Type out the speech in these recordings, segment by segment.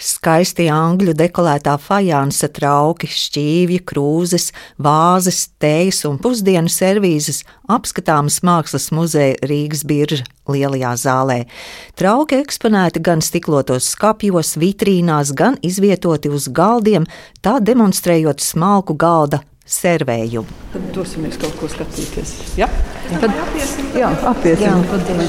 Skaisti angļu dekolētā fajansa trauki, šķīvji, krūzes, vāzes, tējas un pusdienu servīzes apskatāmas Mākslas muzeja Rīgas Birža lielajā zālē. Trauki eksponēti gan stiklotos skapjos, vitrīnās, gan izvietoti uz galdiem, tā demonstrējot smalku galda servējumu. Tad dosimies kaut ko skatīties. Ja? Tad apiesim.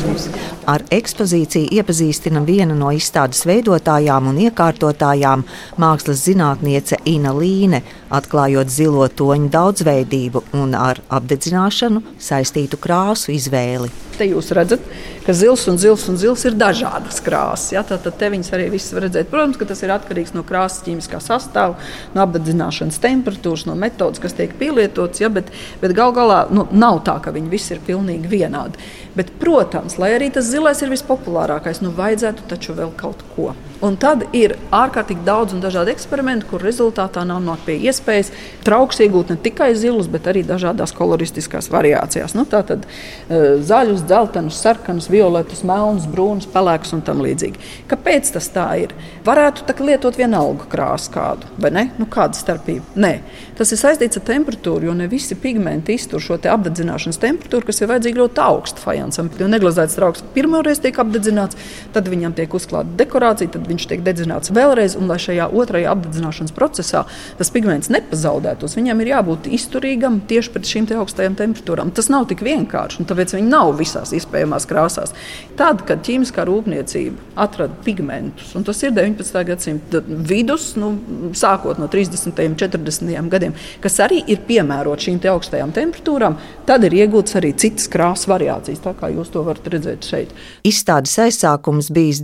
Ar ekspozīciju iepazīstina viena no izstādes veidotājām un iekārtotājām, mākslas zinātniece Ina Līne, atklājot zilo toņu daudzveidību un ar apdedzināšanu saistītu krāsu izvēli. Te jūs redzat, ka zils ir dažādas krāsas. Ja? Tad te viņas arī visas var redzēt. Protams, ka tas ir atkarīgs no krāsas ķīmiskā sastāva, no apdedzināšanas temperatūras, no metodas, kas tiek pielietotas, ja? bet gal galā nav tā, ka viņi visi ir pilnīgi vienādi. Bet, protams, lai arī tas zilais ir vispopulārākais, vajadzētu taču vēl kaut ko. Un tad ir ārkārtīgi daudz un dažādi eksperimenti, kur rezultātā nonāk pie iespējas trauks iegūt ne tikai zilus, bet arī dažādās koloristiskās variācijās. Tātad zaļus, dzeltenus, sarkanus, violetus, melnus, brūnus, pelēkus un tam līdzīgi. Kāpēc tas tā ir? Varētu lietot vienalga krāsu kādu, vai ne? Kāda starpība? Nē. Tas ir saistīts ar temperatūru, jo ne visi pigmenti iztur šo te apdedzināšanas temperatūru, kas ir vajadzīga ļoti augsta fajansam. Jo neglazēts trauks pirmoreiz tiek apdedzināts, tad viņam tiek uzklāta dekorācija, tad viņš tiek dedzināts vēlreiz, un lai šajā otrajā apdedzināšanas procesā tas pigments nepazaudētos, viņam ir jābūt izturīgam tieši pret šīm te augstajām temperatūrām. Tas nav tik vienkārši, un tāpēc viņi nav visās iespējamās krāsās. Tad, kad ķīmiskā rūpniecība atrada pigmentus, un tas ir 19. gadsimta vidus, sākot no 30. un 40. gadiem, kas arī ir piemērot šīm te augstajām temperatūrām, tad ir iegūtas arī citas krāsas variācijas, tā kā jūs to varat redzēt šeit. Izstādes aizsākums bijis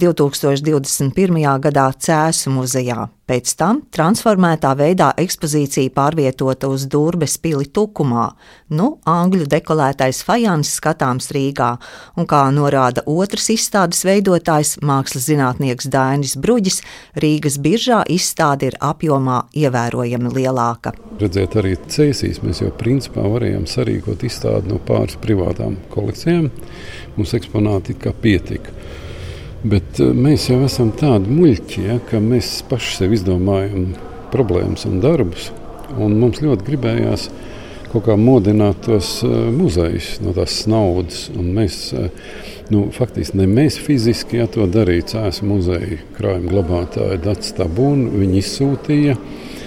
2021. gadā Cēsu muzejā. Pēc tam transformētā veidā ekspozīcija pārvietota uz Durbes pili Tukumā. Angļu dekolētais fajans skatāms Rīgā, un kā norāda otrs izstādes veidotājs, mākslas zinātnieks Dainis Bruģis, Rīgas Biržā izstāde ir apjomā ievērojami lielāka. Redzēt, arī Cēsīs mēs jau principā varējām sarīkot izstādi no pāris privātām kolekcijām. Mums eksponāti kā pietika. Bet mēs jau esam tādi muļķi, ka mēs paši sev izdomājam problēmas un darbus. Un mums ļoti gribējās kaut kā modināt tos muzejus no tās naudas. Un mēs, faktiski ne mēs fiziski to darīja Cēsu muzeja krājuma glabātāja Dats Tabūna. Viņi izsūtīja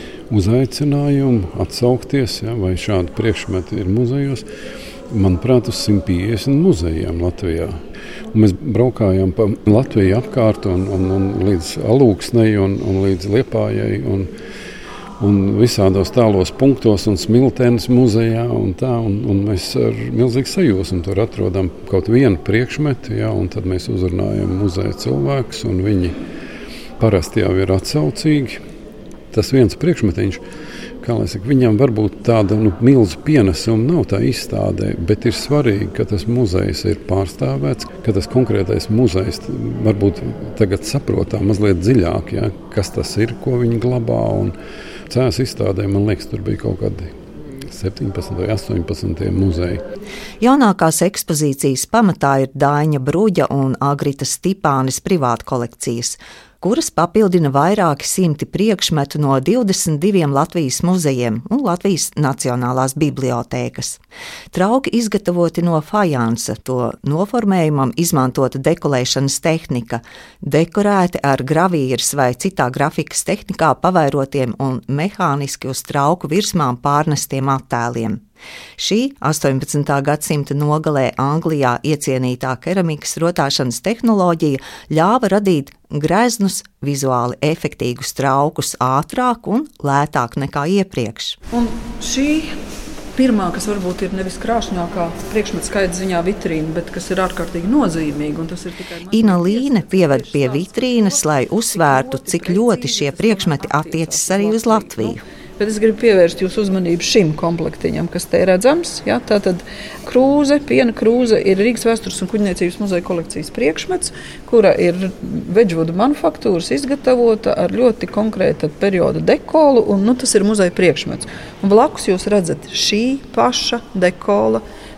uzaicinājumu atsaukties, vai šādi priekšmeti ir muzejos. Manuprāt, uz 150 muzejiem Latvijā. Un mēs braukājām pa Latviju apkārt un līdz Alūksnei un līdz Liepājai un visādos tālos punktos un Smiltenes muzejā un mēs ar milzīgu sajūsmu tur atrodam kaut vienu priekšmetu, un tad mēs uzrunājam muzeja cilvēkus, un viņi parasti jau ir atsaucīgi. Tas viens priekšmetiņš, viņam varbūt tāda milzu pienesuma nav tā izstādē, bet ir svarīgi, ka tas muzejs ir pārstāvēts, ka tas konkrētais muzejs varbūt tagad saprotā mazliet dziļāk, kas tas ir, ko viņi glabā. Un Cēsu izstādē, man liekas, tur bija kaut kādi 17 vai 18 muzeji. Jaunākās ekspozīcijas pamatā ir Daiņa Bruģa un Agritas Stipānes privātkolekcijas, kuras papildina vairāki simti priekšmetu no 22 Latvijas muzejiem un Latvijas Nacionālās bibliotēkas. Trauki izgatavoti no fajansa, to noformējumam izmantota dekolēšanas tehnika, dekorēti ar gravīras vai citā grafikas tehnikā pavairotiem un mehāniski uz trauku virsmām pārnestiem attēliem. Šī 18. gadsimta nogalē Anglijā iecienītā keramikas rotāšanas tehnoloģija ļāva radīt greznus, vizuāli efektīgus traukus ātrāk un lētāk nekā iepriekš. Un šī pirmā, kas varbūt ir nevis krāšņākā priekšmeta skaita ziņā vitrīna, bet kas ir ārkārtīgi nozīmīga. Ina Līne pieved pie vitrīnas, lai uzsvērtu, cik ļoti šie priekšmeti attiecas arī uz Latviju. Bet es gribu pievērst jūsu uzmanību šim komplektiņam, kas te ir redzams. Tātad piena krūze ir Rīgas Vēstures un kuģniecības muzeja kolekcijas priekšmets, kura ir Wedgwooda manufaktūras izgatavota ar ļoti konkrēta perioda dekolu, un tas ir muzeja priekšmets. Un blakus jūs redzat šī paša dekola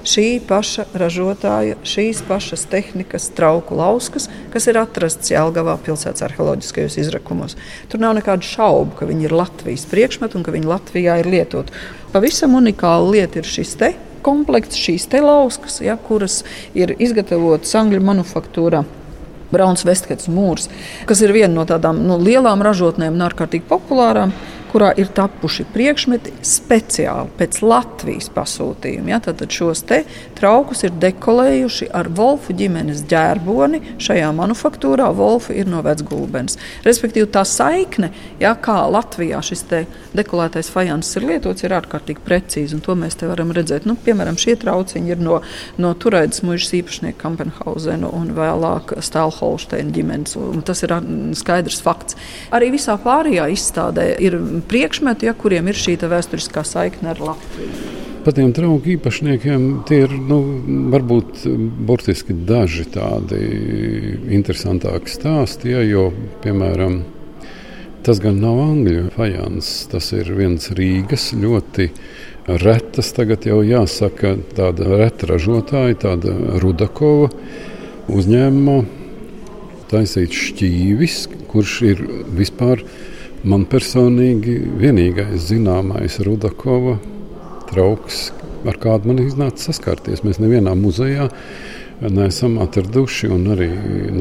šī paša ražotāja, šīs pašas tehnikas trauku lauskas, kas ir atrasts Jelgavā pilsētas arheoloģiskajos izrakumos. Tur nav nekādu šaubu, ka viņi ir Latvijas priekšmeti un ka viņi Latvijā ir lietot. Pavisam unikāla lieta ir šis te komplekts, šīs te lauskas, kuras ir izgatavotas Angļu manufaktūrā. Brauns Vestkets mūrs, kas ir viena no tādām lielām ražotnēm un ārkārtīgi populārām, kurā ir tapuši priekšmeti speciāli pēc Latvijas pasūtījuma. Tātad šos te traukus ir dekolējuši ar Volfu ģimenes ģērboni. Šajā manufaktūrā Volfu ir no Vecgulbenes. Respektīvi tā saikne, kā Latvijā šis te dekolētais fajanss ir lietots, ir ārkārtīgi precīzi. Un to mēs te varam redzēt. Piemēram, šie trauciņi ir no Turaidas muižas īpašnieka Kampenhauzenu un vēlāk Stēlholšteina ģimenes. Un tas ir skaidrs fakts. Arī visā pārējā izstādē ir priekšmeti, kuriem ir šī vēsturiskā saikne ar Latviju. Par tiem trauku īpašniekiem tie ir varbūt burtiski daži tādi interesantāki stāsti, jo, piemēram, tas gan nav angļu fajans, tas ir viens Rīgas ļoti retas, tagad jau jāsaka, tāda reta ražotāja, tāda Rudakova uzņēmumā taisīts šķīvis, kurš ir vispār man personīgi vienīgais zināmais Rudakova trauks, ar kādu man iznāca saskarties. Mēs nevienā muzejā neesam atraduši un arī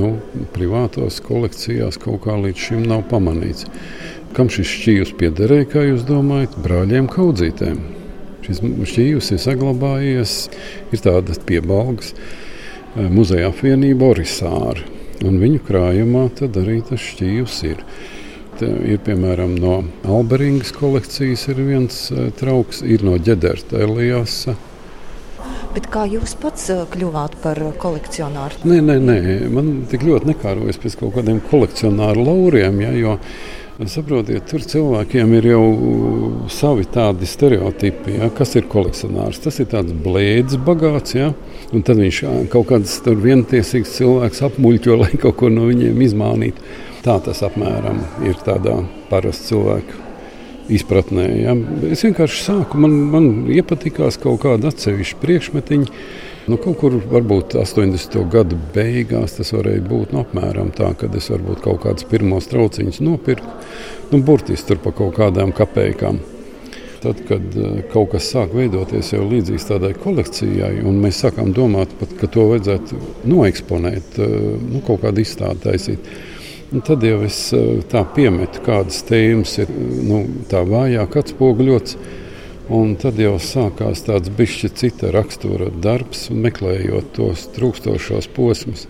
privātos kolekcijās kaut kā līdz šim nav pamanīts. Kam šis šķīvs piederēja, kā jūs domājat? Brāļiem Kaudzītēm. Šis šķīvs ir saglabājies, ir tādas piebalgas muzeja apvienība Orisāri. Un viņu krājumā tad arī tas šķīvs ir. Ir, piemēram, no Alberingas kolekcijas ir viens trauks, ir no Ģederta Elijasa. Bet kā jūs pats kļuvāt par kolekcionāru? Nē, man tik ļoti nekārojas pēc kaut kādiem kolekcionāru lauriem, jo, saprotiet, tur cilvēkiem ir jau savi tādi stereotipi, kas ir kolekcionārs. Tas ir tāds blēdis bagāts, un tad viņš kaut kāds tur vientiesīgs cilvēks apmuļķo, lai kaut ko no viņiem izmānītu. Tā tas apmēram ir tādā parasta cilvēku izpratnē. Es vienkārši sāku, man iepatikās kaut kāda atsevišķa priekšmetiņa. Kaut kur varbūt 80. gadu beigās tas varēja būt apmēram tā, kad es varbūt kaut kādus pirmos trauciņus nopirku, burtiski tur pa kaut kādām kapējkām. Tad, kad kaut kas sāk veidoties jau līdzīgs tādai kolekcijai, un mēs sākām domāt, pat, ka to vajadzētu noeksponēt, kaut kādu izstādi taisīt. Un tad jau es tā piemetu, kādas tēmas ir tā vājāk atspoguļots, un tad jau sākās tāds bišķi cita rakstura darbs, meklējot tos trūkstošos posmus.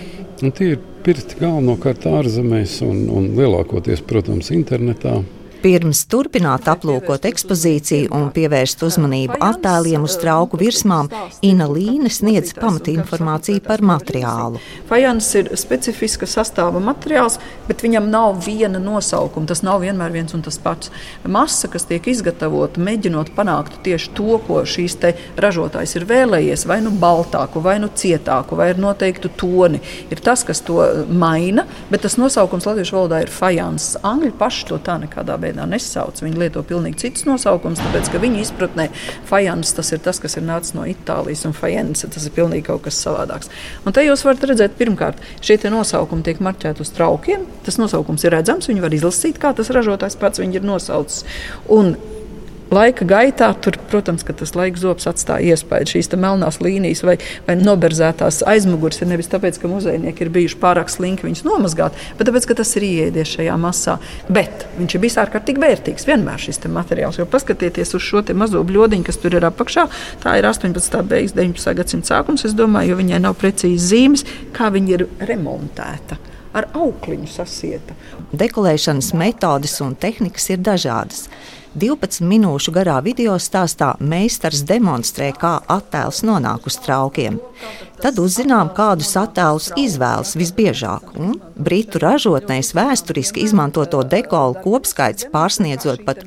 Un tie ir pirkti galvenokārt ārzemēs un lielākoties, protams, internetā. Pirms turpināt aplūkot ekspozīciju un pievērst uzmanību attēliem uz trauku virsmām, Ina Līne sniedz pamatinformāciju par materiālu. Fajans ir specifiska sastāva materiāls, bet viņam nav viena nosaukuma. Tas nav vienmēr viens un tas pats. Masa, kas tiek izgatavota, mēģinot panākt tieši to, ko šīs te ražotājs ir vēlējies, vai baltāku, vai cietāku, vai ar noteiktu toni, ir tas, kas to maina, bet tas nosaukums latviešu valodā ir fajans. Angļi paši to tā nekādā veidā nesauc. Viņi lieto pilnīgi citus nosaukums, tāpēc, ka viņu izpratnē fajans tas ir tas, kas ir nācis no Itālijas, un fajans tas ir pilnīgi kaut kas savādāks. Un te jūs varat redzēt, pirmkārt, šie te nosaukumi tiek marķēti uz traukiem. Tas nosaukums ir redzams, viņi var izlasīt, kā tas ražotājs pats viņi ir nosaucis. Un laika gaitā, tur, protams, ka tas laika zobs atstāja iespēju. Šīs melnās līnijas vai noberzētās aizmugures ir nevis tāpēc, ka muzejnieki ir bijuši pārāk slinki viņus nomazgāt, bet tāpēc, ka tas ir ieēdies šajā masā. Bet viņš ir bijis ārkārtīgi vērtīgs vienmēr šis materiāls, jo paskatieties uz šo te mazo bļodiņu, kas tur ir apakšā. Tā ir 18. beigas, 19. gadsimta sākums, es domāju, jo viņai nav precīzi zīmes, kā viņa ir remontēta. Ar aukliņu sasieta. Dekolēšanas metodes un tehnikas ir dažādas. 12 minūšu garā video stāstā meistars demonstrē, kā attēls nonāk uz traukiem. Tad uzzinām, kādus attēlus izvēlas visbiežāk. Un britu ražotnēs vēsturiski izmantoto dekolu kopskaits pārsniedzot pat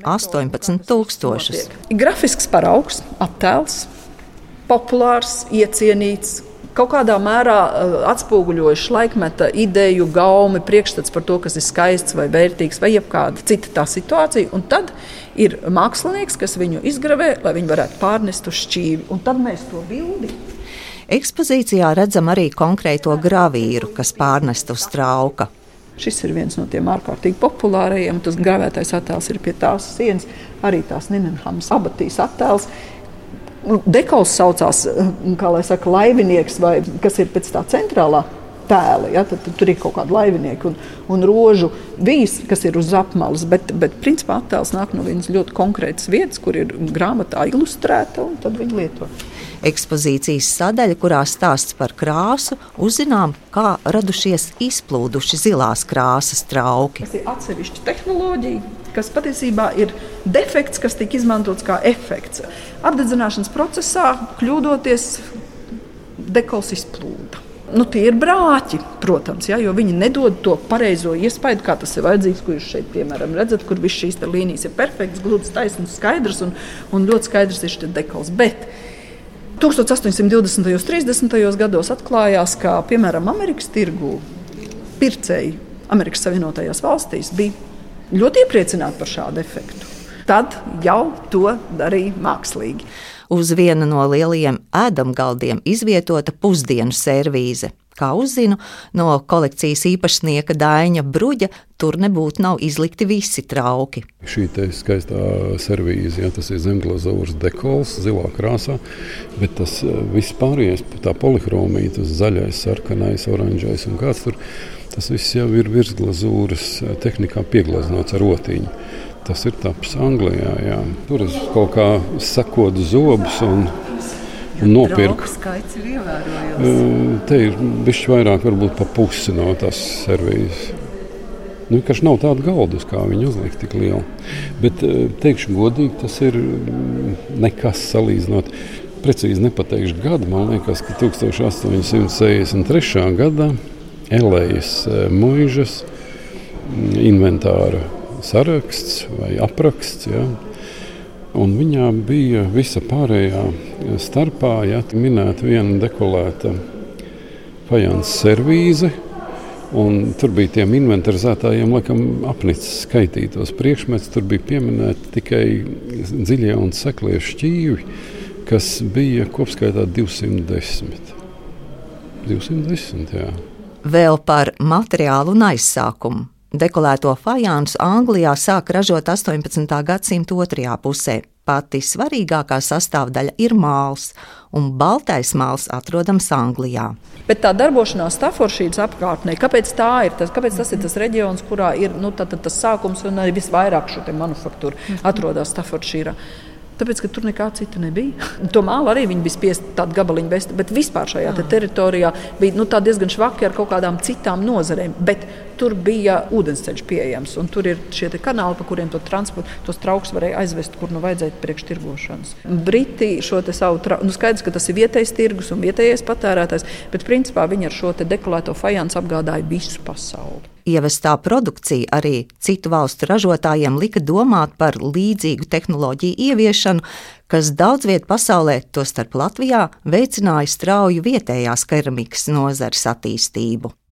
18,000. Grafisks paraugs, attēls, populārs, iecienīts, kaut kādā mērā atspoguļojuši laikmeta ideju, gaumi, priekšstats par to, kas ir skaists vai vērtīgs, vai jebkāda cita tā situācija. Un tad ir mākslinieks, kas viņu izgravē, lai viņi varētu pārnest uz šķīvi. Un tad mēs to bildi. Ekspozīcijā redzam arī konkrēto gravīru, kas pārnest uz trauka. Šis ir viens no tiem ārkārtīgi populārajiem. Tas gravētais attēls ir pie tās sienas, arī tās Ninenhamas abatijas attēls. Dekols saucās, kā lai saka, laivinieks, vai kas ir pēc tā centrālā tēla. Ja? Tad tur ir kaut kādi laivinieki un rožu vīs, kas ir uz apmales. Bet principā attēls nāk no vienas ļoti konkrētas vietas, kur ir grāmatā ilustrēta, un tad viņi lieto. Ekspozīcijas sadaļa, kurā stāsts par krāsu, uzzinām, kā radušies izplūduši zilās krāsas trauki. Tas ir atsevišķa tehnoloģija, kas patiesībā ir defekts, kas tika izmantots kā efekts. Apdedzināšanas procesā, kļūdoties, dekols izplūda. Tie ir brāķi, protams, ja, jo viņi nedod to pareizo iespaidu, kā tas ir vajadzīgs, ko jūs šeit, piemēram, redzat, kur viss šīs līnijas ir perfekts, gluds, taisns, skaidrs un ļoti skaidrs ir šis dekols. Bet 1820. un 30. gados atklājās, ka, piemēram, Amerikas tirgū pircēji Amerikas Savienotajās valstīs bija ļoti iepriecināti par šādu efektu. Tad jau to darīja mākslīgi. Uz viena no lielajiem ēdamgaldiem izvietota pusdienu servīze. Kā uzzinu no kolekcijas īpašnieka Daiņa Bruģa, tur nebūtu nav izlikti visi trauki. Šī te skaistā servīze, ja, tas ir zemglazūras dekols, zilā krāsā, bet tas viss pārējais, tā polihromija, tas zaļais, sarkanais, oranžais un kāds tur, tas viss jau ir virsglazūras tehnikā pieglaznots ar rotiņu. Tas ir taps Anglijā, jā. Tur es kaut kā sakodu zobus un nopirku. Skaits ir ievērojams. Te ir bišķi vairāk, varbūt pa pusi no tās servīzes. Vienkārši nav tāda galdus, kā viņi uzliek tik liela. Bet, teikšu godīgi, tas ir nekas salīdzinot. Precīzi nepateikšu gadu, man liekas, ka 1863. gadā Elejas muižas inventāra saraksts vai apraksts, ja, un viņā bija visa pārējā starpā, ja, minēta viena dekolēta fajans servīze, un tur bija tiem inventarizētājiem, laikam, apnicis skaitītos priekšmets, tur bija pieminēti tikai dziļie un seklie šķīvi, kas bija kopskaitā 210. 210, jā. Vēl par materiālu un aizsākumu. Dekolēto fajānsu Anglijā sāk ražot 18. gadsimta otrajā pusē. Pati svarīgākā sastāvdaļa ir māls, un baltais māls atrodams Anglijā. Bet tā darbošanās Staffordshīras apkārtnē, kāpēc tas ir tas reģions, kurā ir tas sākums un arī visvairāk šo te manufaktūru atrodas Staffordshīrā? Tāpēc, ka tur nekā cita nebija. To mālu arī viņi bija spiest tādu gabaliņu vest, bet vispār šajā teritorijā bija tā diezgan švaki ar kaut kādām citām nozarēm. Bet tur bija ūdensceļš pieejams, un tur ir šie kanāli, pa kuriem tos traukus varēja aizvest, kur vajadzēja priekš tirgošanas. Briti šo te savu skaidrs, ka tas ir vietējais tirgus un vietējais patērētājs, bet principā viņi ar šo te dekolēto fajansu apgādāja visu pasauli. Ievestā produkcija arī citu valstu ražotājiem lika domāt par līdzīgu tehnoloģiju ieviešanu, kas daudz viet pasaulē, tostarp Latvijā, veicināja strauju vietējās keramikas nozares attīstību.